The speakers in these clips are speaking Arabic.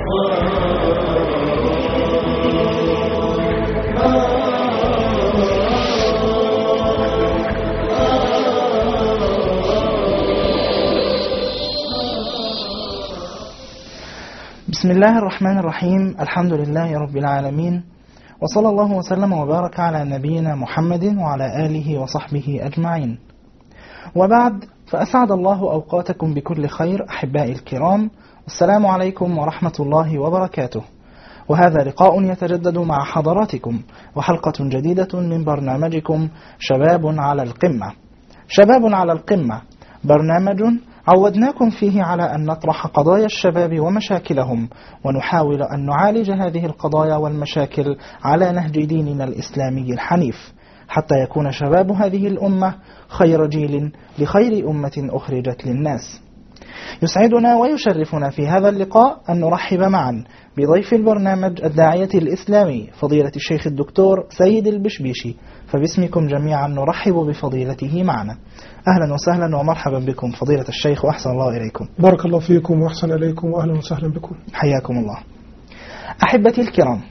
بسم الله الرحمن الرحيم. الحمد لله رب العالمين، وصلى الله وسلم وبارك على نبينا محمد وعلى آله وصحبه أجمعين، وبعد، فأسعد الله أوقاتكم بكل خير أحبائي الكرام، والسلام عليكم ورحمة الله وبركاته. وهذا لقاء يتجدد مع حضراتكم وحلقة جديدة من برنامجكم شباب على القمة. شباب على القمة برنامج عودناكم فيه على أن نطرح قضايا الشباب ومشاكلهم، ونحاول أن نعالج هذه القضايا والمشاكل على نهج ديننا الإسلامي الحنيف، حتى يكون شباب هذه الأمة خير جيل لخير أمة أخرجت للناس. يسعدنا ويشرفنا في هذا اللقاء أن نرحب معا بضيف البرنامج الداعية الإسلامي فضيلة الشيخ الدكتور سيد البشبيشي، فباسمكم جميعا نرحب بفضيلته معنا. أهلا وسهلا ومرحبا بكم فضيلة الشيخ، وأحسن الله إليكم. بارك الله فيكم وأحسن إليكم، وأهلا وسهلا بكم. حياكم الله. أحبتي الكرام،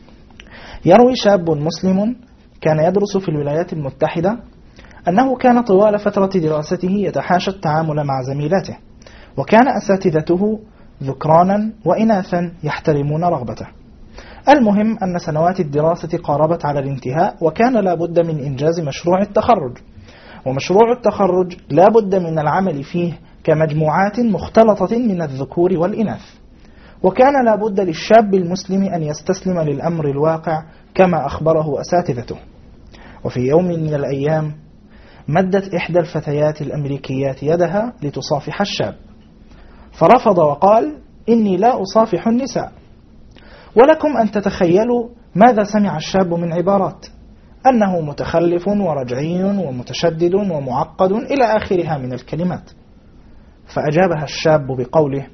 يروي شاب مسلم كان يدرس في الولايات المتحدة أنه كان طوال فترة دراسته يتحاشى التعامل مع زميلاته، وكان أساتذته ذكرانا وإناثا يحترمون رغبته. المهم أن سنوات الدراسة قاربت على الانتهاء، وكان لا بد من إنجاز مشروع التخرج، ومشروع التخرج لا بد من العمل فيه كمجموعات مختلطة من الذكور والإناث، وكان لا بد للشاب المسلم أن يستسلم للأمر الواقع كما أخبره أساتذته. وفي يوم من الأيام مدت إحدى الفتيات الأمريكيات يدها لتصافح الشاب، فرفض وقال: إني لا أصافح النساء. ولكم أن تتخيلوا ماذا سمع الشاب من عبارات: أنه متخلف ورجعي ومتشدد ومعقد إلى آخرها من الكلمات. فأجابها الشاب بقوله: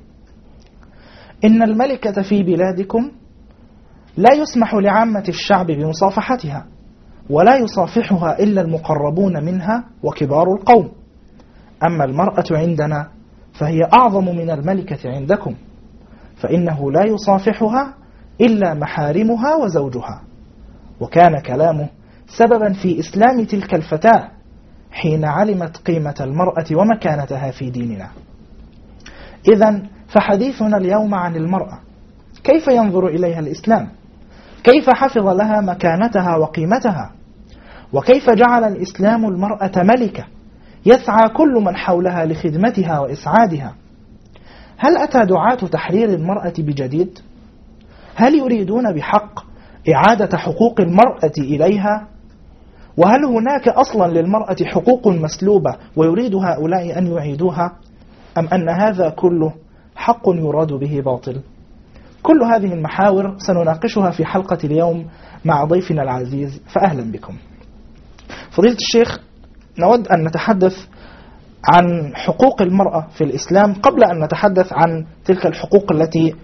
إن الملكة في بلادكم لا يسمح لعامة الشعب بمصافحتها، ولا يصافحها إلا المقربون منها وكبار القوم، أما المرأة عندنا فهي أعظم من الملكة عندكم، فإنه لا يصافحها إلا محارمها وزوجها. وكان كلامه سببا في إسلام تلك الفتاة حين علمت قيمة المرأة ومكانتها في ديننا. إذن فحديثنا اليوم عن المرأة، كيف ينظر إليها الإسلام؟ كيف حفظ لها مكانتها وقيمتها؟ وكيف جعل الإسلام المرأة ملكة يسعى كل من حولها لخدمتها وإسعادها؟ هل أتى دعاة تحرير المرأة بجديد؟ هل يريدون بحق إعادة حقوق المرأة إليها؟ وهل هناك أصلا للمرأة حقوق مسلوبة ويريد هؤلاء أن يعيدوها؟ أم أن هذا كله حق يراد به باطل؟ كل هذه المحاور سنناقشها في حلقة اليوم مع ضيفنا العزيز، فأهلا بكم. فضيلة الشيخ، نود أن نتحدث عن حقوق المرأة في الإسلام قبل أن نتحدث عن تلك الحقوق التي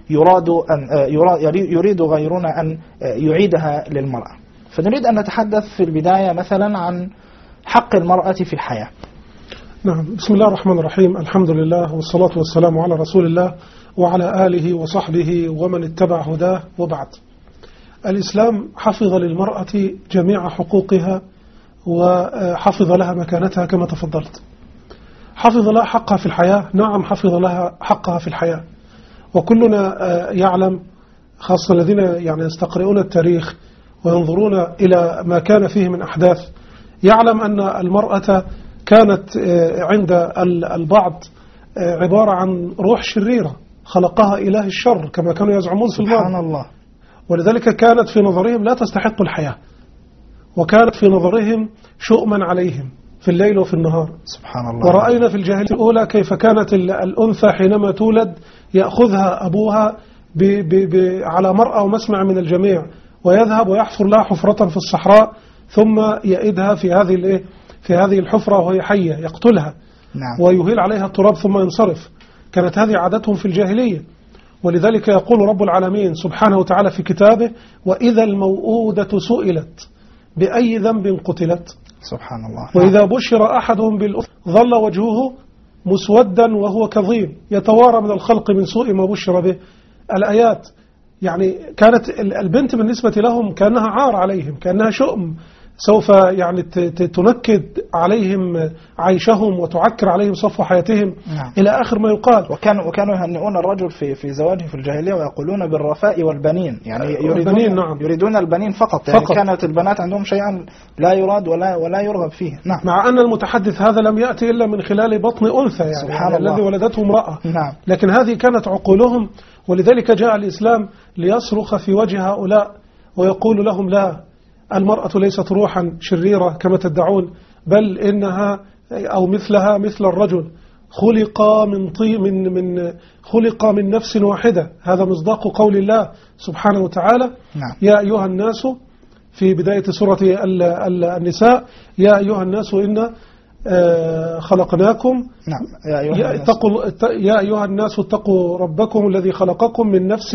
يريد غيرنا أن يعيدها للمرأة. فنريد أن نتحدث في البداية مثلا عن حق المرأة في الحياة. نعم، بسم الله الرحمن الرحيم. الحمد لله والصلاة والسلام على رسول الله وعلى آله وصحبه ومن اتبع هداه، وبعد. الإسلام حفظ للمرأة جميع حقوقها وحفظ لها مكانتها كما تفضلت. حفظ لها حقها في الحياة، نعم حفظ لها حقها في الحياة. وكلنا يعلم، خاصة الذين يستقرؤون التاريخ وينظرون إلى ما كان فيه من أحداث، يعلم أن المرأة كانت عند البعض عبارة عن روح شريرة خلقها إله الشر كما كانوا يزعمون في الماضي. سبحان الله. ولذلك كانت في نظرهم لا تستحق الحياة، وكانت في نظرهم شؤما عليهم في الليل وفي النهار. سبحان الله. ورأينا في الجاهلية الأولى كيف كانت الأنثى حينما تولد يأخذها أبوها على مرأى ومسمع من الجميع، ويذهب ويحفر لها حفرة في الصحراء، ثم يئدها في هذه الحفرة وهي حية، يقتلها. نعم. ويهيل عليها التراب ثم ينصرف. كانت هذه عادتهم في الجاهلية. ولذلك يقول رب العالمين سبحانه وتعالى في كتابه: وإذا الموءودة سئلت بأي ذنب قتلت. سبحان الله. وإذا بشر أحدهم بالأنثى ظل وجهه مسودا وهو كظيم يتوارى من الخلق من سوء ما بشر به، الآيات يعني كانت البنت بالنسبة لهم كأنها عار عليهم، كأنها شؤم سوف يعني تنكد عليهم عيشهم وتعكر عليهم صفو حياتهم. نعم. إلى آخر ما يقال. وكانوا يهنئون الرجل في زواجه في الجاهلية ويقولون بالرفاء والبنين، يعني يريدون البنين فقط. يعني كانت البنات عندهم شيئا لا يراد ولا يرغب فيه. نعم. مع أن المتحدث هذا لم يأتي إلا من خلال بطن أنثى، يعني سبحان الله. الذي ولدته امرأة. نعم. لكن هذه كانت عقولهم، ولذلك جاء الإسلام ليصرخ في وجه هؤلاء ويقول لهم لا، المرأة ليست روحا شريرة كما تدعون، بل إنها أو مثلها مثل الرجل، خلق من نفس واحدة. هذا مصداق قول الله سبحانه وتعالى. نعم. يا أيها الناس في بداية سورة النساء، يا أيها الناس إنا خلقناكم. نعم. يا أيها الناس اتقوا ربكم الذي خلقكم من نفس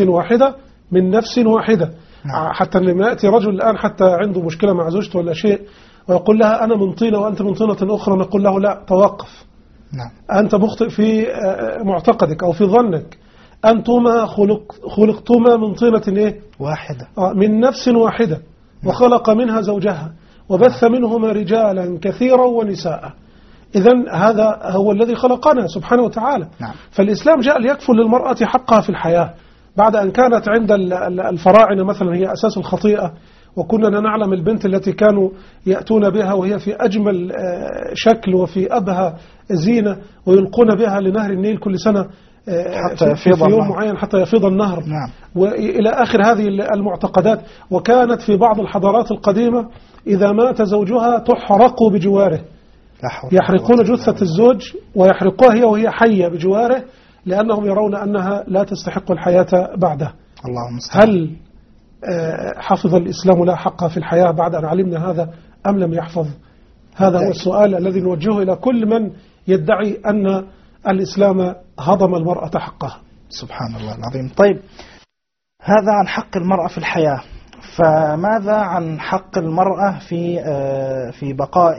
واحدة. نعم. حتى لما يأتي رجل الآن حتى عنده مشكلة مع زوجته ولا شيء ويقول لها أنا من طينة وأنت من طينة أخرى، نقول له لا، توقف. نعم. أنت مخطئ في معتقدك أو في ظنك. أنتما خلقتما من طينة واحدة، من نفس واحدة. وخلق منها زوجها وبث منهما رجالا كثيرا ونساء. إذن هذا هو الذي خلقنا سبحانه وتعالى. نعم. فالإسلام جاء ليكفل للمرأة حقها في الحياة، بعد أن كانت عند الفراعنة مثلا هي أساس الخطيئة. وكنا نعلم البنت التي كانوا يأتون بها وهي في أجمل شكل وفي أبهى زينة ويلقون بها لنهر النيل كل سنة في يوم معين حتى يفيض النهر. نعم. وإلى آخر هذه المعتقدات. وكانت في بعض الحضارات القديمة إذا مات زوجها تحرق بجواره، يحرقون جثة الزوج ويحرقوها هي وهي حية بجواره، لأنهم يرون أنها لا تستحق الحياة بعده. اللهم استعان. هل حفظ الإسلام لا حق في الحياة بعد أن علمنا هذا أم لم يحفظ؟ هذا هو السؤال الذي نوجهه إلى كل من يدعي أن الإسلام هضم المرأة حقها. سبحان الله العظيم. طيب، هذا عن حق المرأة في الحياة، فماذا عن حق المرأة في بقاء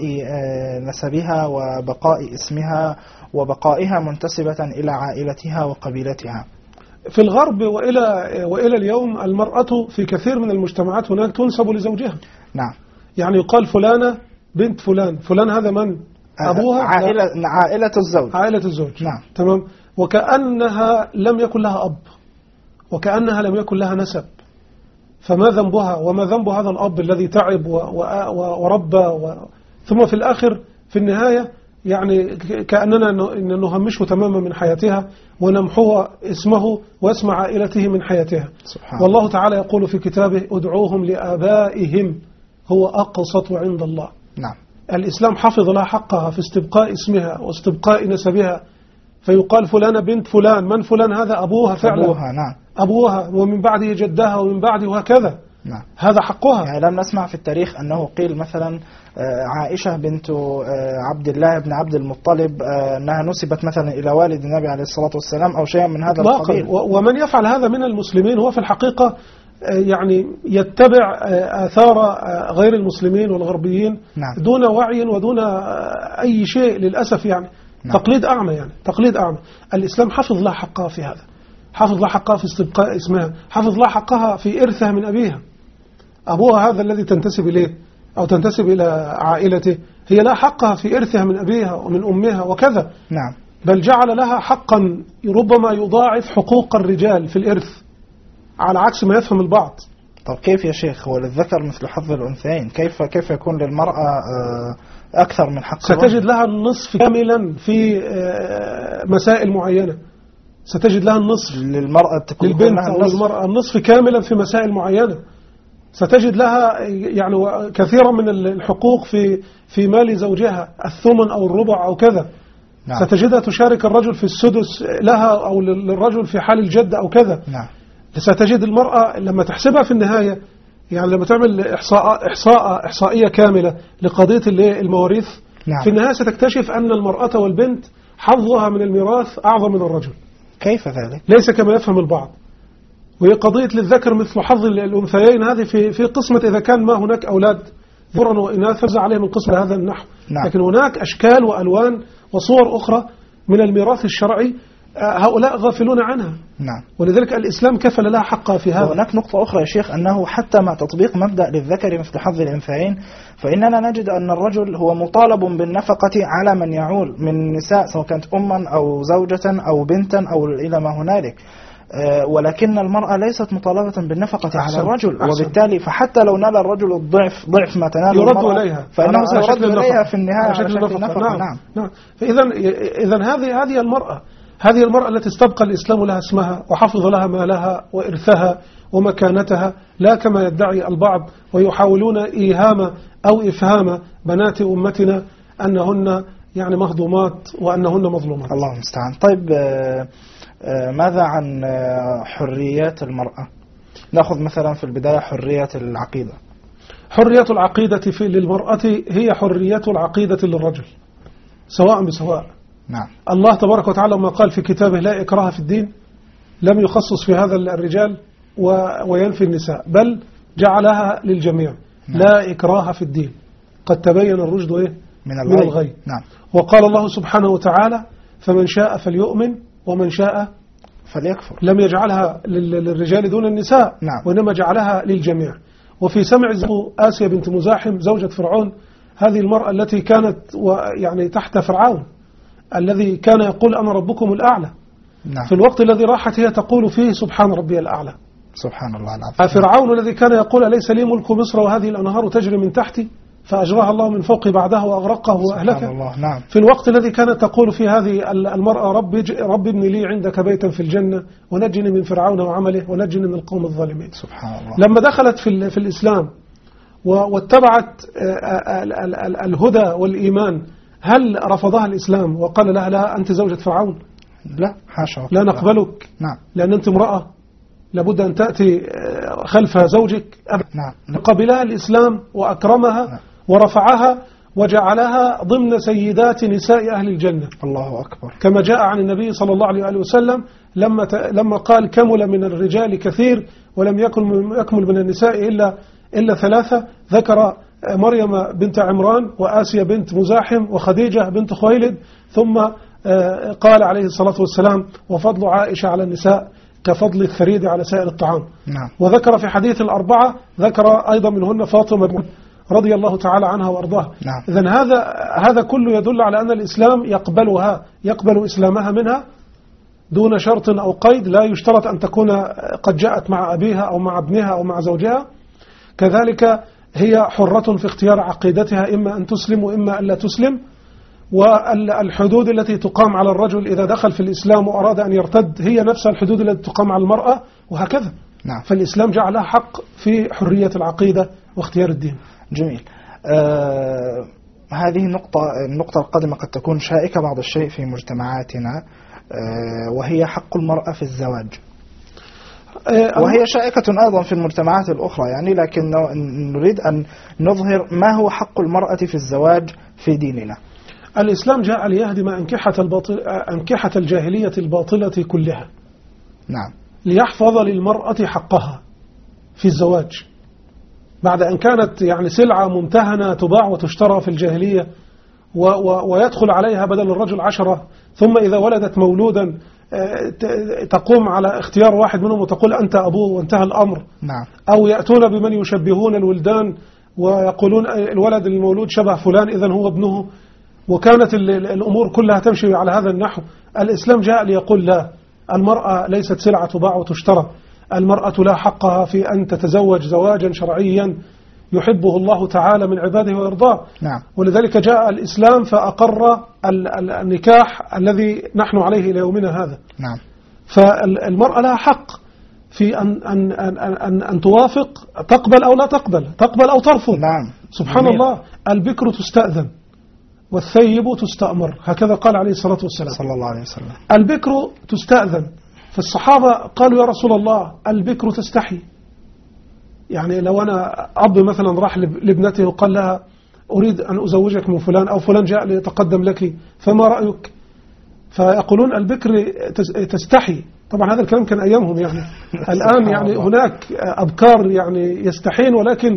نسبها وبقاء اسمها وبقائها منتسبة إلى عائلتها وقبيلتها؟ في الغرب وإلى اليوم المرأة في كثير من المجتمعات هناك تنسب لزوجها. نعم. يعني يقال فلانة بنت فلان هذا من؟ أبوها؟ عائلة الزوج. عائلة الزوج. نعم. تمام. وكأنها لم يكن لها أب، وكأنها لم يكن لها نسب. فما ذنبها وما ذنب هذا الأب الذي تعب وربى ثم في الآخر في النهاية يعني كأننا نهمشه تماما من حياتها ونمحوها اسمه واسم عائلته من حياتها. والله تعالى يقول في كتابه ادعوهم لآبائهم هو أقسط عند الله. نعم. الإسلام حفظ لها حقها في استبقاء اسمها واستبقاء نسبها، فيقال فلانة بنت فلان، من فلان؟ هذا أبوها فعلا. أبوها. نعم. أبوها ومن بعده جدها ومن بعده وهكذا. نعم. هذا حقها. يعني لم نسمع في التاريخ أنه قيل مثلا عائشة بنت عبد الله بن عبد المطلب أنها نسبت مثلا إلى والد النبي عليه الصلاة والسلام أو شيء من هذا القبيل. ومن يفعل هذا من المسلمين هو في الحقيقة يعني يتبع آثار غير المسلمين والغربيين. نعم. دون وعي ودون أي شيء للأسف يعني. نعم. تقليد أعمى يعني تقليد أعمى. الإسلام حفظ لها حقها في هذا، حفظ لها حقها في استبقاء اسمها، حفظ لها حقها في إرثها من أبيها. أبوها هذا الذي تنتسب إليه أو تنتسب إلى عائلته هي لا حقها في إرثها من أبيها ومن أمها وكذا. نعم. بل جعل لها حقا ربما يضاعف حقوق الرجال في الإرث على عكس ما يفهم البعض. طب كيف يا شيخ؟ هو للذكر مثل حظ الأنثيين، كيف يكون للمرأة أكثر من حق؟ ستجد لها النصف كاملا في مسائل معينة. ستجد لها النصف للمرأة، للبنت أو للمرأة النصف كاملا في مسائل معينة. ستجد لها يعني كثيرا من الحقوق في مال زوجها، الثمن أو الربع أو كذا. نعم. ستجدها تشارك الرجل في السدس لها أو للرجل في حال الجد أو كذا. نعم. ستجد المرأة لما تحسبها في النهاية يعني لما تعمل إحصائية كاملة لقضية المواريث. نعم. في النهاية ستكتشف أن المرأة والبنت حظها من الميراث أعظم من الرجل. كيف ذلك؟ ليس كما يفهم البعض. وهي قضية للذكر مثل حظ الأنثيين هذه في قسمة إذا كان ما هناك أولاد ذكورا وإناث فزع عليهم من قسم هذا النحو. نعم. لكن هناك أشكال وألوان وصور أخرى من الميراث الشرعي هؤلاء غافلون عنها. نعم. ولذلك الإسلام كفل لها حقها في هذا. وهناك نقطة أخرى يا شيخ، أنه حتى مع تطبيق مبدأ للذكر مثل حظ الأنثيين، فإننا نجد أن الرجل هو مطالب بالنفقة على من يعول من النساء، سواء كانت أما أو زوجة أو بنتا أو إلى ما هنالك، ولكن المرأة ليست مطالبة بالنفقة على الرجل، وبالتالي فحتى لو نال الرجل ضعف ما تنال يرد المرأة إليها، فإنه سيرد إليها في النهاية على شكل النفقة. نعم. نعم. فإذا هذه المرأة التي استبقى الإسلام لها اسمها وحفظ لها مالها وإرثها ومكانتها، لا كما يدعي البعض ويحاولون إيهام أو إفهام بنات أمتنا أنهن يعني مهضومات وأنهن مظلومات. الله المستعان. طيب ماذا عن حريات المرأة؟ نأخذ مثلا في البداية حرية العقيدة. حرية العقيدة للمرأة هي حرية العقيدة للرجل سواء بسواء. نعم. الله تبارك وتعالى ما قال في كتابه لا إكراه في الدين لم يخصص في هذا الرجال وينفي النساء، بل جعلها للجميع. نعم. لا إكراه في الدين قد تبين الرشد من الغي. نعم. وقال الله سبحانه وتعالى فمن شاء فليؤمن ومن شاء فليكفر. لم يجعلها للرجال دون النساء. نعم. وإنما جعلها للجميع. وفي سمع آسيا بنت مزاحم زوجة فرعون، هذه المرأة التي كانت يعني تحت فرعون الذي كان يقول أنا ربكم الأعلى. نعم. في الوقت الذي راحت هي تقول فيه سبحان ربي الأعلى. سبحان الله العظيم. فرعون الذي كان يقول أليس لي ملك مصر وهذه الأنهار تجري من تحتي فأجراها الله من فوق بعدها وأغرقه وأهلكه. نعم. في الوقت الذي كانت تقول في هذه المرأة رب ابن لي عندك بيتا في الجنة ونجني من فرعون وعمله ونجني من القوم الظالمين. سبحان الله. لما دخلت في الإسلام واتبعت الهدى والإيمان، هل رفضها الإسلام وقال لها لا أنت زوجة فرعون؟ لا حاشا، لا نقبلك. نعم. لأن أنت امرأة لابد أن تأتي خلف زوجك. نعم. قبلها الإسلام وأكرمها. نعم. ورفعها وجعلها ضمن سيدات نساء أهل الجنة. الله أكبر. كما جاء عن النبي صلى الله عليه وسلم لما قال كمل من الرجال كثير ولم يكمل من النساء إلا ثلاثة، ذكر مريم بنت عمران وآسيا بنت مزاحم وخديجة بنت خويلد، ثم قال عليه الصلاة والسلام وفضل عائشة على النساء كفضل الثريد على سائر الطعام. نعم. وذكر في حديث الأربعة ذكر أيضا منهن فاطمة رضي الله تعالى عنها وأرضاها. نعم. إذن هذا كله يدل على أن الإسلام يقبل إسلامها منها دون شرط أو قيد، لا يشترط أن تكون قد جاءت مع أبيها أو مع ابنها أو مع زوجها. كذلك هي حرة في اختيار عقيدتها، إما أن تسلم وإما أن لا تسلم. والحدود التي تقام على الرجل إذا دخل في الإسلام وأراد أن يرتد هي نفس الحدود التي تقام على المرأة وهكذا. نعم. فالإسلام جعلها حق في حرية العقيدة واختيار الدين. جميل. هذه النقطة القادمة قد تكون شائكة بعض الشيء في مجتمعاتنا، وهي حق المرأة في الزواج، وهي شائكة أيضا في المجتمعات الأخرى يعني، لكن نريد أن نظهر ما هو حق المرأة في الزواج في ديننا. الإسلام جاء ليهدم أنكحة الجاهلية الباطلة كلها. نعم. ليحفظ للمرأة حقها في الزواج بعد أن كانت يعني سلعة ممتهنة تباع وتشترى في الجاهلية، ويدخل عليها بدل الرجل 10، ثم إذا ولدت مولودا تقوم على اختيار واحد منهم وتقول أنت أبوه وانتهى الأمر. نعم. أو يأتون بمن يشبهون الولدان ويقولون الولد المولود شبه فلان إذن هو ابنه، وكانت الأمور كلها تمشي على هذا النحو. الإسلام جاء ليقول لا، المرأة ليست سلعة تباع وتشترى، المرأة لا حقها في أن تتزوج زواجا شرعيا يحبه الله تعالى من عباده ويرضاه. نعم. ولذلك جاء الإسلام فأقر النكاح الذي نحن عليه إلى يومنا هذا. نعم. فالمرأة لها حق في أن توافق، تقبل أو لا تقبل أو ترفض. نعم. سبحان جميل. الله. البكر تستأذن والثيب تستأمر، هكذا قال عليه الصلاة والسلام. صلى الله عليه وسلم. البكر تستأذن، فالصحابة قالوا يا رسول الله البكر تستحي، يعني لو أنا أب مثلا راح لابنته وقال لها أريد أن أزوجك من فلان، أو فلان جاء ليتقدم لك فما رأيك؟ فيقولون البكر تستحي. طبعا هذا الكلام كان أيامهم يعني. الآن يعني هناك أبكار يعني يستحين، ولكن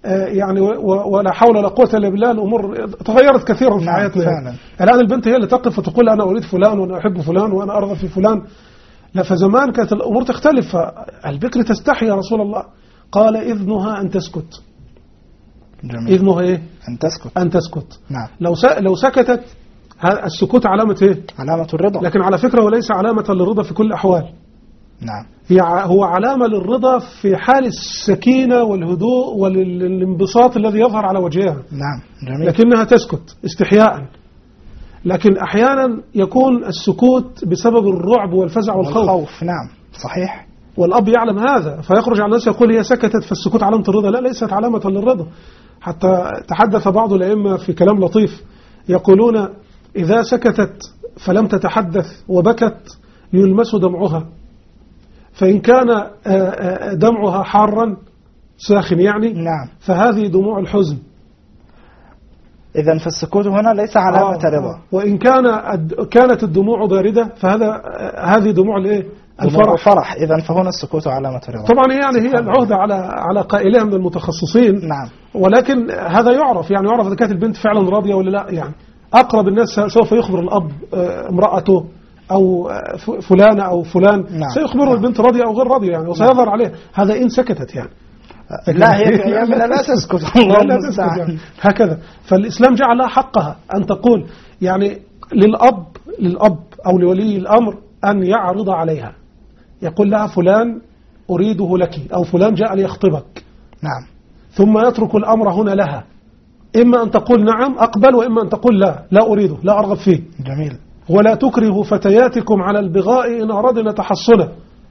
يعني ولا حول ولا قوة إلا بالله، الأمور تغيرت كثيرا في حياتنا. فعلا. الآن البنت هي اللي تقف وتقول أنا أريد فلان وأنا أحب فلان وأنا أرغب في فلان. لا، فزمان كانت الأمور تختلف. فالبكر تستحي يا رسول الله، قال إذنها أن تسكت. جميل. إذنها إيه؟ أن تسكت. نعم. نعم. لو سكتت، السكوت علامة إيه؟ علامة الرضا. لكن على فكرة وليس علامة للرضا في كل الأحوال. نعم. هو علامة للرضا في حال السكينة والهدوء والانبساط الذي يظهر على وجهها. نعم. جميل. لكنها تسكت استحياء. لكن أحيانا يكون السكوت بسبب الرعب والفزع والخوف. نعم صحيح. والأب يعلم هذا فيخرج على الناس يقول هي سكتت فالسكوت علامة الرضا. لا، ليست علامة للرضا. حتى تحدث بعض الأئمة في كلام لطيف يقولون إذا سكتت فلم تتحدث وبكت يلمس دمعها، فإن كان دمعها حارا ساخن يعني، نعم، فهذه دموع الحزن. إذن فالسكوت هنا ليس علامة رضا. وإن كانت الدموع باردة هذه دموع الايه؟ الفرح. إذن فهنا السكوت علامة رضا. طبعا يعني هي العهدة على قائلها من المتخصصين. نعم. ولكن هذا يعرف إذا كانت البنت فعلا راضية ولا لا. يعني أقرب الناس سوف يخبر الأب امرأته أو فلانة أو فلان. نعم. سيخبره. نعم. البنت راضية أو غير راضية يعني، وسيظهر عليه هذا إن سكتت يعني. لا، هي في أيامنا لا تسكت. الله المستعان. يعني هكذا. فالإسلام جعل لها حقها أن تقول يعني للأب أو لولي الأمر أن يعرض عليها، يقول لها فلان أريده لك أو فلان جاء ليخطبك. نعم. ثم يترك الأمر هنا لها، إما أن تقول نعم أقبل، وإما أن تقول لا أريده، لا أرغب فيه. جميل. ولا تكرهوا فتياتكم على البغاء إن أردنا تحصنا.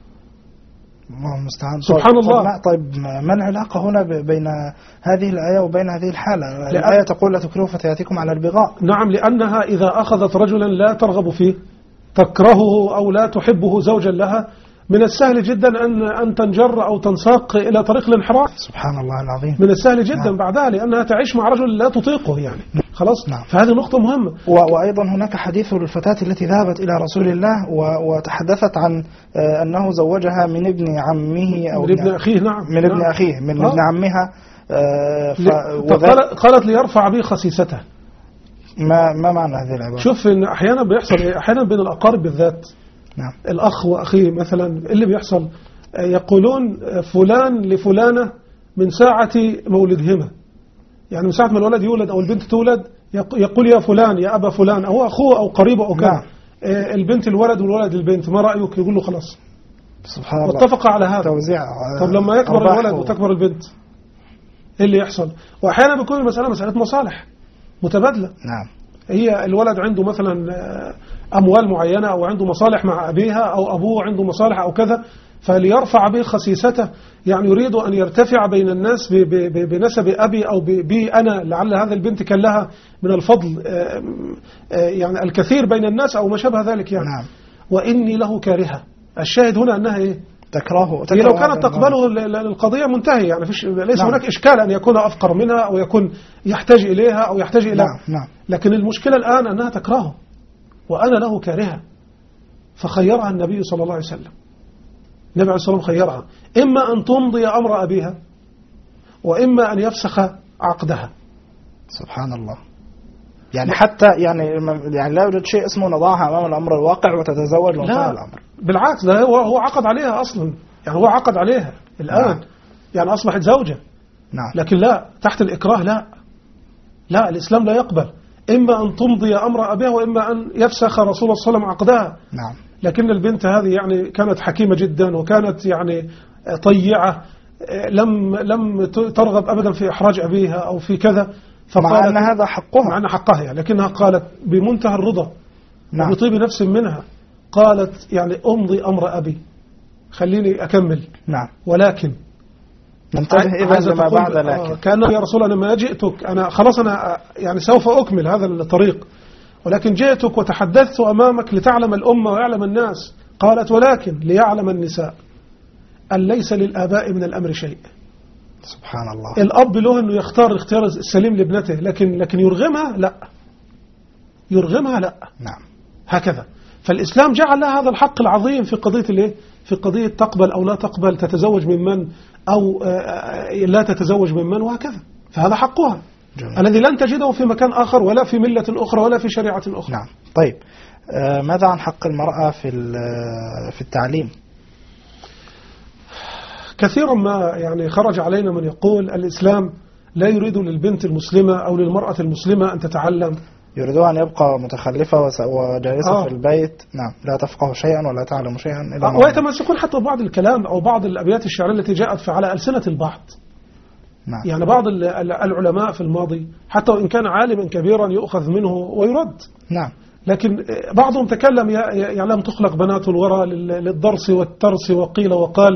الله المستعان. سبحان الله. طيب ما العلاقة هنا بين هذه الآية وبين هذه الحالة؟ الآية تقول لا تكرهوا فتياتكم على البغاء. نعم، لأنها إذا أخذت رجلا لا ترغب فيه، تكرهه أو لا تحبه زوجا لها، من السهل جدا أن تنجر أو تنساق إلى طريق الانحراف. سبحان الله العظيم. من السهل جدا. نعم. بعدها لأنها تعيش مع رجل لا تطيقه يعني. خلاص. نعم. فهذه نقطة مهمة. وأيضا هناك حديث للفتاة التي ذهبت إلى رسول الله وتحدثت عن أنه زوجها من ابن عمه أو من ابن أخيه. نعم. من ابن أخيه من ابن عمها. قالت ليرفع به خسيسته. ما معنى هذه العبارة؟ شوف إن أحيانا بيحصل أحيانا بين الأقارب بالذات. نعم. الأخ وأخيه مثلا اللي بيحصل يقولون فلان لفلانة من ساعة مولدهما، يعني من ساعة ما الولد يولد أو البنت تولد يقول يا فلان يا أبا فلان أو أخوه أو قريبه أو كذا. نعم. البنت الولد والولد البنت، ما رأيك؟ يقول له خلاص. سبحان الله. واتفق على هذا. توزيع. طب لما يكبر الولد وتكبر البنت إيه اللي يحصل؟ وأحيانا بيكون المسألة مسألة مصالح متبادلة. نعم. هي الولد عنده مثلا أموال معينة أو عنده مصالح مع أبيها أو أبوه عنده مصالح أو كذا، فليرفع به خسيسته، يعني يريد أن يرتفع بين الناس بنسب أبي أو بي أنا، لعل هذا البنت كان لها من الفضل يعني الكثير بين الناس أو ما شابه ذلك يعني. نعم. وإني له كارهة. الشاهد هنا أنها إيه؟ تكرهه. لو كانت تقبله القضية منتهية يعني، ليس نعم. هناك إشكال أن يكون أفقر منها أو يكون يحتاج إليها أو يحتاج إلى. نعم. لكن المشكلة الآن أنها تكرهه وأنا له كارهة. فخيرها النبي صلى الله عليه وسلم. النبي عليه الصلاة والسلام خيرها إما أن تمضي أمر أبيها وإما أن يفسخ عقدها. سبحان الله. يعني حتى يعني لا يوجد شيء اسمه نضعها أمام الأمر الواقع وتتزوج وانتهى الأمر. بالعكس، ده هو عقد عليها أصلا، يعني هو عقد عليها الآن. نعم. يعني أصبحت زوجة. نعم. لكن لا تحت الإكراه. لا الإسلام لا يقبل إما أن تمضي أمر أبيها وإما أن يفسخ رسول الله صلى الله عليه وسلم عقدها. نعم. لكن البنت هذه يعني كانت حكيمة جدا وكانت يعني طيعة، لم ترغب أبدا في إحراج أبيها أو في كذا، مع أن هذا حقها. مع أن حقها يعني. لكنها قالت بمنتهى الرضا. نعم. وبطيب نفس منها قالت يعني أمضي أمر أبي، خليني أكمل. نعم. ولكن ننتبه إذا لما بعد لكن. كأنه يا رسول أنا ما جئتك، أنا خلاص أنا يعني سوف أكمل هذا الطريق، ولكن جئتك وتحدثت أمامك لتعلم الأمة ويعلم الناس. قالت ولكن ليعلم النساء أن ليس للآباء من الأمر شيء. سبحان الله. الأب له أنه يختار الاختيار السليم لابنته، لكن يرغمها لا. نعم. هكذا. فالإسلام جعل لها هذا الحق العظيم في قضية الايه؟ في قضية تقبل أو لا تقبل، تتزوج من من أو لا تتزوج من من، وهكذا. فهذا حقها جميل. الذي لن تجده في مكان آخر ولا في ملة أخرى ولا في شريعة أخرى. نعم. طيب ماذا عن حق المرأة في التعليم؟ كثيرا ما يعني خرج علينا من يقول الإسلام لا يريد للبنت المسلمة أو للمرأة المسلمة أن تتعلم، يريدون أن يبقى متخلفة وجالسة في البيت، نعم، لا تفقه شيئا ولا تعلم شيئا ويتمسكون حتى بعض الكلام أو بعض الأبيات الشعرية التي جاءت على ألسنة البعض. نعم. يعني بعض العلماء في الماضي حتى وإن كان عالما كبيرا يؤخذ منه ويرد. نعم. لكن بعضهم تكلم يعلم تخلق بنات الورى للدرس والترس وقيل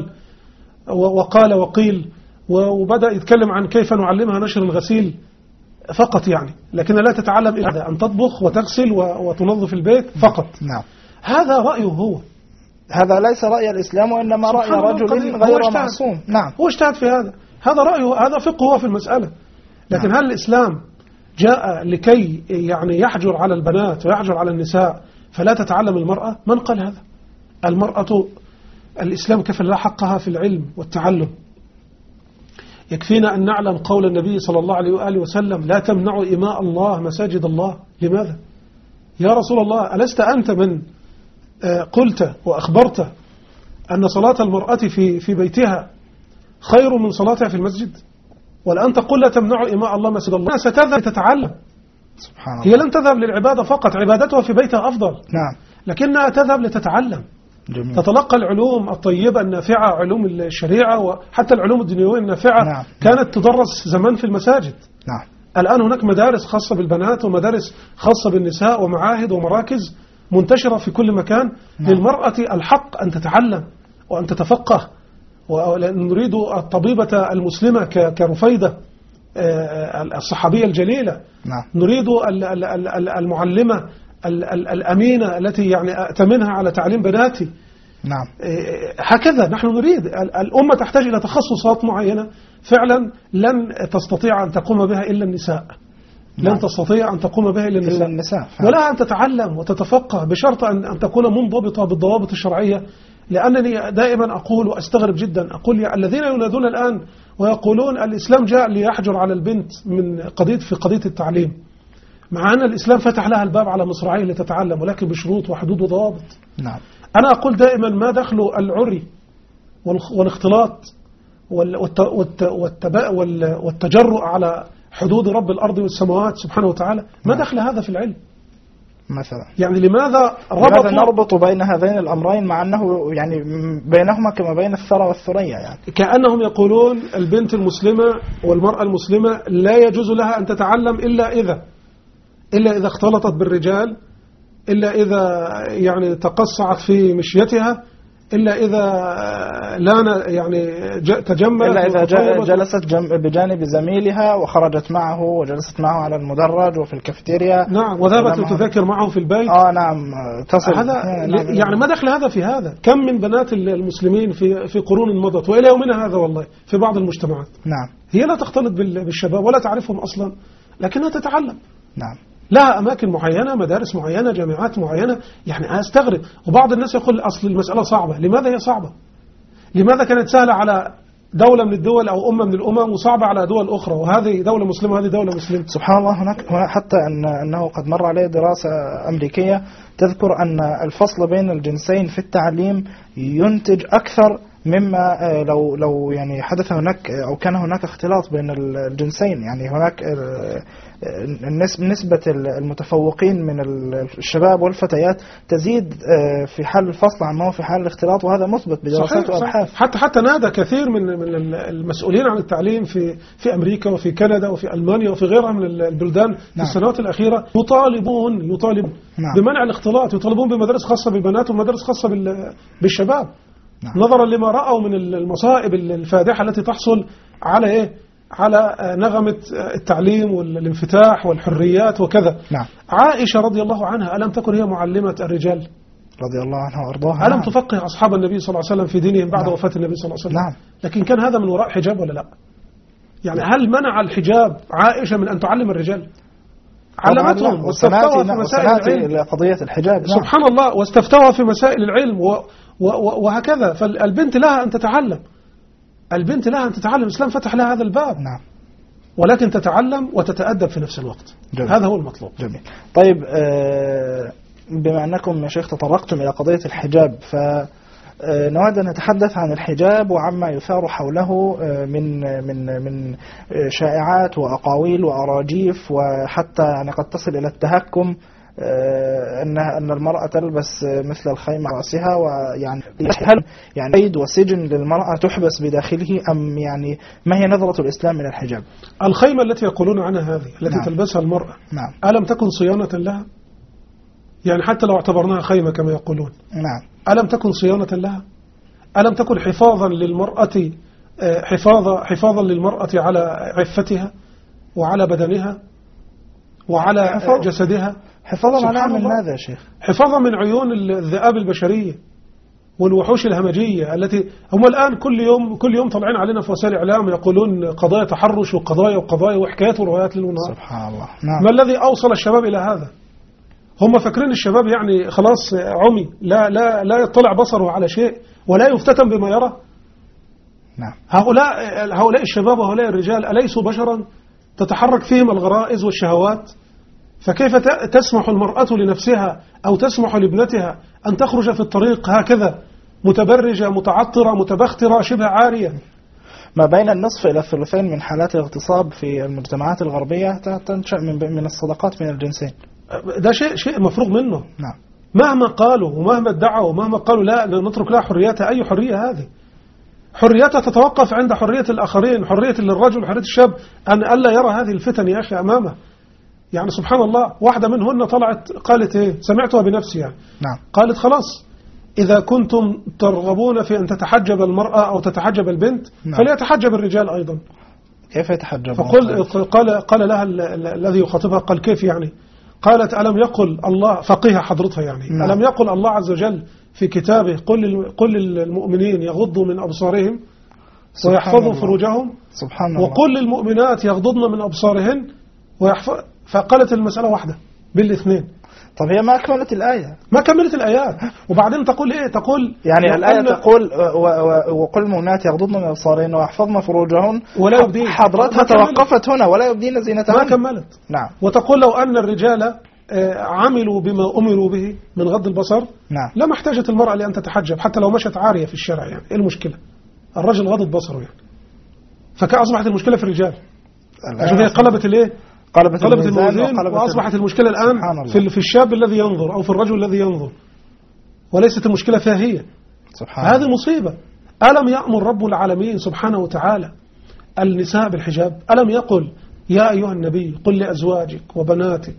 وقال وقيل، وبدأ يتكلم عن كيف نعلمها نشر الغسيل فقط يعني، لكن لا تتعلم إلا أن تطبخ وتغسل وتنظف البيت فقط. نعم. هذا رأيه هو، هذا ليس رأي الإسلام وإنما رأي رجل غير معصوم. نعم. هو اجتهد في هذا رأيه، هذا فقهه في المسألة. لكن هل الإسلام جاء لكي يعني يحجر على البنات ويحجر على النساء فلا تتعلم المرأة؟ من قال هذا؟ المرأة الإسلام كفل لها حقها في العلم والتعلم. يكفينا أن نعلم قول النبي صلى الله عليه وآله وسلم: لا تمنعوا إماء الله مساجد الله. لماذا؟ يا رسول الله، ألست أنت من قلت وأخبرت أن صلاة المرأة في بيتها خير من صلاتها في المسجد؟ والآن تقول لا تمنعوا إماء الله مسجد الله. ستذهب تتعلم، سبحان الله. هي لن تذهب للعبادة فقط، عبادتها في بيتها أفضل. نعم. لكنها تذهب لتتعلم. جميل. تتلقى العلوم الطيبة النافعة، علوم الشريعة وحتى العلوم الدنيوية النافعة. نعم. كانت تدرس زمان في المساجد. نعم. الآن هناك مدارس خاصة بالبنات ومدارس خاصة بالنساء ومعاهد ومراكز منتشرة في كل مكان. نعم. للمرأة الحق أن تتعلم وأن تتفقه. ونريد الطبيبة المسلمة كرفيدة الصحابية الجليلة. نعم. نريد المعلمة الأمينة التي يعني أأتمنها على تعليم بناتي. نعم. هكذا نحن نريد. الأمة تحتاج إلى تخصصات معينة فعلا لن تستطيع أن تقوم بها إلا النساء. نعم. لن تستطيع أن تقوم بها إلا النساء. ولا أن تتعلم وتتفقه بشرط أن تكون منضبطة بالضوابط الشرعية. لأنني دائما أقول وأستغرب جدا، أقول الذين ينادون الآن ويقولون الإسلام جاء ليحجر على البنت في قضية التعليم، مع أن الإسلام فتح لها الباب على مصراعيه لتتعلم، ولكن بشروط وحدود وضوابط. نعم. أنا أقول دائما ما دخل العري والاختلاط والتجرؤ على حدود رب الأرض والسماوات سبحانه وتعالى، ما دخل هذا في العلم مثلا؟ يعني لماذا نربط بين هذين الأمرين مع أنه يعني بينهما كما بين الثرى والثريا، يعني كأنهم يقولون البنت المسلمة والمرأة المسلمة لا يجوز لها أن تتعلم إلا إذا اختلطت بالرجال، إلا إذا يعني تقصعت في مشيتها، إلا إذا تجملت، إلا إذا جلست بجانب زميلها وخرجت معه وجلست معه على المدرج وفي الكافتيريا. نعم. وذهبت تذاكر معه في البيت. نعم. تصل هذا يعني ما دخل هذا في هذا. كم من بنات المسلمين في قرون مضت وإلى يومنا هذا والله في بعض المجتمعات. نعم. هي لا تختلط بالشباب ولا تعرفهم أصلا، لكنها تتعلم. نعم. لها أماكن معينة، مدارس معينة، جامعات معينة. يعني أستغرب. وبعض الناس يقول أصل المسألة صعبة. لماذا هي صعبة؟ لماذا كانت سهلة على دولة من الدول أو أمة من الأمم وصعبة على دول أخرى، وهذه دولة مسلمة وهذه دولة مسلمة؟ سبحان الله. هناك حتى أنه قد مر عليه دراسة أمريكية تذكر أن الفصل بين الجنسين في التعليم ينتج أكثر مما لو يعني حدث هناك أو كان هناك اختلاط بين الجنسين. يعني هناك نسبة المتفوقين من الشباب والفتيات تزيد في حال الفصل عن ما هو في حال الاختلاط، وهذا مثبت بدراسات وأبحاث. حتى نادى كثير من المسؤولين عن التعليم في أمريكا وفي كندا وفي ألمانيا وفي غيرها من البلدان. نعم. في السنوات الأخيرة يطالبون نعم. بمنع الاختلاط، يطالبون بمدارس خاصة بالبنات ومدارس خاصة بالشباب. نعم. نظرا لما رأوا من المصائب الفادحة التي تحصل على نغمة التعليم والانفتاح والحريات وكذا. نعم. عائشة رضي الله عنها ألم تكن هي معلمة الرجال رضي الله عنها وأرضاها؟ ألم تفقه أصحاب النبي صلى الله عليه وسلم في دينهم بعد نعم. وفاة النبي صلى الله عليه وسلم؟ نعم. لكن كان هذا من وراء حجاب ولا لا؟ يعني هل منع الحجاب عائشة من أن تعلم الرجال؟ علمتهم واستفتوها في مسائل العلم. قضية الحجاب. نعم. سبحان الله. واستفتوها في مسائل العلم وهكذا. فالبنت لها أن تتعلم. البنت لها أن تتعلم. الإسلام فتح لها هذا الباب. نعم. ولكن تتعلم وتتأدب في نفس الوقت. جميل. هذا هو المطلوب. جميل. طيب بما أنكم يا شيخ تطرقتم إلى قضية الحجاب، فنود أن نتحدث عن الحجاب وعما يثار حوله من شائعات وأقاويل وأراجيف، وحتى يعني قد تصل إلى التهكم أن المرأة تلبس مثل الخيمة على رأسها، ويعني هل يعني قيد وسجن للمرأة تحبس بداخله، أم يعني ما هي نظرة الإسلام من الحجاب؟ الخيمة التي يقولون عنها هذه التي نعم. تلبسها المرأة، نعم. ألم تكن صيانة لها؟ يعني حتى لو اعتبرناها خيمة كما يقولون، نعم، ألم تكن صيانة لها؟ ألم تكن حفاظا للمرأة، حفاظا للمرأة على عفتها وعلى بدنها وعلى جسدها؟ حفاظا على من ماذا يا شيخ؟ حفاظا من عيون الذئاب البشرية والوحوش الهمجية التي هم الآن كل يوم طالعين علينا في وسائل الإعلام يقولون قضايا تحرش وقضايا وحكايات وروايات ليل ونهار. سبحان الله. نعم. ما الذي أوصل الشباب إلى هذا؟ هم فاكرين الشباب يعني خلاص عمي، لا يطلع بصره على شيء ولا يفتتن بما يرى. نعم. هؤلاء الشباب وهؤلاء الرجال أليسوا بشرا تتحرك فيهم الغرائز والشهوات؟ فكيف تسمح المرأة لنفسها أو تسمح لابنتها أن تخرج في الطريق هكذا متبرجة متعطرة متبخترة شبه عارية؟ ما بين النصف إلى الثلثين من حالات الاغتصاب في المجتمعات الغربية تنشأ من الصداقات بين الجنسين. ده شيء مفروغ منه. نعم. مهما قالوا ومهما ادعوا ومهما قالوا لا نترك لها حريتها، أي حرية هذه؟ حريتها تتوقف عند حرية الآخرين، حرية للرجل وحرية الشاب أن ألا يرى هذه الفتن يا أخي أمامه. يعني سبحان الله، واحدة منهن طلعت قالت إيه، سمعتها بنفسي يعني. نعم. قالت خلاص إذا كنتم ترغبون في أن تتحجب المرأة أو تتحجب البنت، نعم. فليتحجب الرجال أيضا. كيف يتحجب؟ قال لها الذي يخاطبها قال كيف يعني؟ قالت ألم يقل الله، فقيها حضرتها يعني. نعم. ألم يقل الله عز وجل في كتابه قل للمؤمنين يغضوا من أبصارهم ويحفظوا فروجهم، سبحان الله، وقل للمؤمنات يغضضن من أبصارهن فقالت المسألة واحدة بالاثنين. طب هي ما أكملت الآية، ما كملت الآيات، وبعدين تقول إيه؟ تقول يعني الآية تقول وقل المؤمنات يغضضن من أبصارهن ويحفظن فروجهن ولا يبدين. حضرتها توقفت هنا ولا يبدين زينتهن. ما كملت. نعم. وتقول لو أن الرجال عملوا بما أمروا به من غض البصر، نعم، لما احتاجت المرأة لأن تتحجب حتى لو مشت عارية في الشارع. يعني إيه المشكلة؟ الرجل غضت بصره يعني. فأصبحت المشكلة في الرجال. عشان هي قلبت الإيه؟ قلبت الموازين، وأصبحت المشكلة الآن في الشاب الذي ينظر أو في الرجل الذي ينظر، وليست المشكلة فيها هي. هذه مصيبة. ألم يأمر رب العالمين سبحانه وتعالى النساء بالحجاب؟ ألم يقل يا أيها النبي قل لأزواجك وبناتك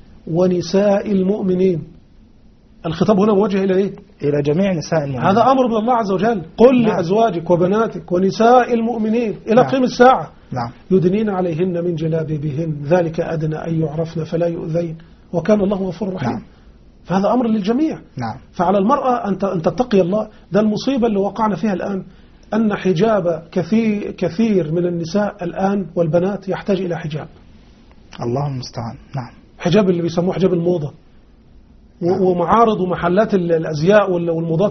ونساء المؤمنين؟ الخطاب هنا موجه إلى إيه؟ إلى جميع نساء المؤمنين. هذا أمر من الله عز وجل. قل نعم. لأزواجك وبناتك ونساء المؤمنين إلى نعم. قيم الساعة. نعم. يدنين عليهن من جلابيبهن ذلك أدنى أن يعرفن فلا يؤذين وكان الله غفورا رحيما. نعم. فهذا أمر للجميع. نعم. فعلى المرأة أن تتقي الله. ده المصيبة اللي وقعنا فيها الآن، أن حجاب كثير من النساء الآن والبنات يحتاج إلى حجاب. الله المستعان. نعم. حجاب اللي بيسموه حجاب الموضة. نعم. ومعارض ومحلات الأزياء والموضات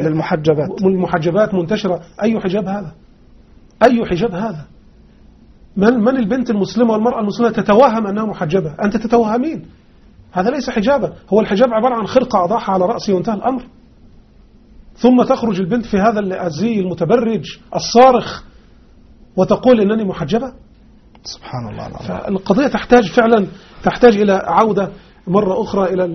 المحجبات منتشرة. أي حجاب هذا؟ أي حجاب هذا؟ من البنت المسلمة والمرأة المسلمة تتوهم أنها محجبة؟ أنت تتوهمين. هذا ليس حجابا. هو الحجاب عبارة عن خرقة أضعها على رأسي وانتهى الأمر. ثم تخرج البنت في هذا الزي المتبرج الصارخ وتقول إنني محجبة. سبحان الله العظيم. فالقضية تحتاج إلى عودة مرة أخرى إلى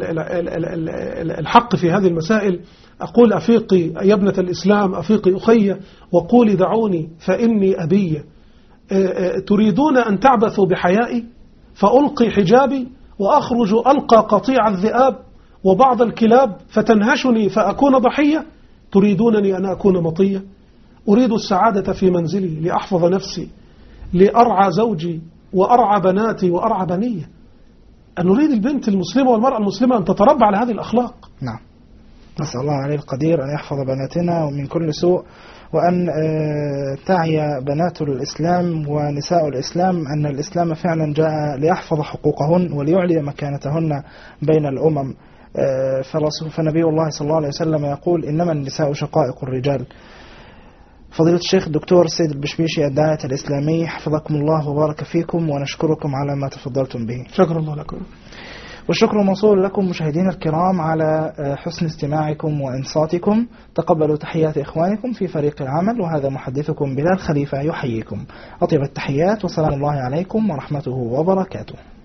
الحق في هذه المسائل. أقول أفيقي يا ابنة الإسلام، أفيقي أخي وقولي دعوني فإني أبي. تريدون أن تعبثوا بحيائي فألقي حجابي وأخرج ألقى قطيع الذئاب وبعض الكلاب فتنهشني فأكون ضحية؟ تريدونني أن أكون مطية؟ أريد السعادة في منزلي لأحفظ نفسي، لأرعى زوجي وأرعى بناتي وأرعى بني. أن نريد البنت المسلمة والمرأة المسلمة أن تتربى على هذه الأخلاق. نعم. نسأل الله عليه القدير أن يحفظ بناتنا ومن كل سوء، وأن تعي بنات الإسلام ونساء الإسلام أن الإسلام فعلا جاء ليحفظ حقوقهن وليعلي مكانتهن بين الأمم. فنبي الله صلى الله عليه وسلم يقول إنما النساء شقائق الرجال. فضيلة الشيخ الدكتور سيد البشبيشي الداعية الإسلامي، حفظكم الله وبارك فيكم، ونشكركم على ما تفضلتم به. شكر الله لكم. والشكر موصول لكم مشاهدينا الكرام على حسن استماعكم وإنصاتكم. تقبلوا تحيات إخوانكم في فريق العمل، وهذا محدثكم بلال خليفة يحييكم. أطيب التحيات، وسلام الله عليكم ورحمته وبركاته.